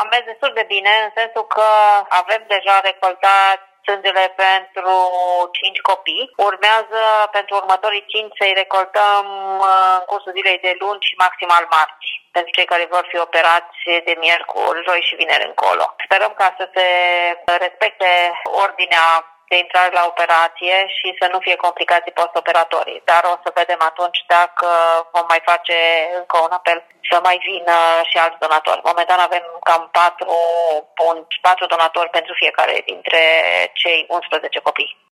Am mers destul de bine, în sensul că avem deja recoltat sângele pentru 5 copii. Urmează pentru următorii 5 să-i recoltăm în cursul zilei de luni și maximal marți, pentru cei care vor fi operați de miercuri, joi și vineri încolo. Sperăm ca să se respecte ordinea de intrare la operație și să nu fie complicații post-operatorii. Dar o să vedem atunci dacă vom mai face încă un apel să mai vină și alți donatori. Momentan avem cam 4 donatori pentru fiecare dintre cei 11 copii.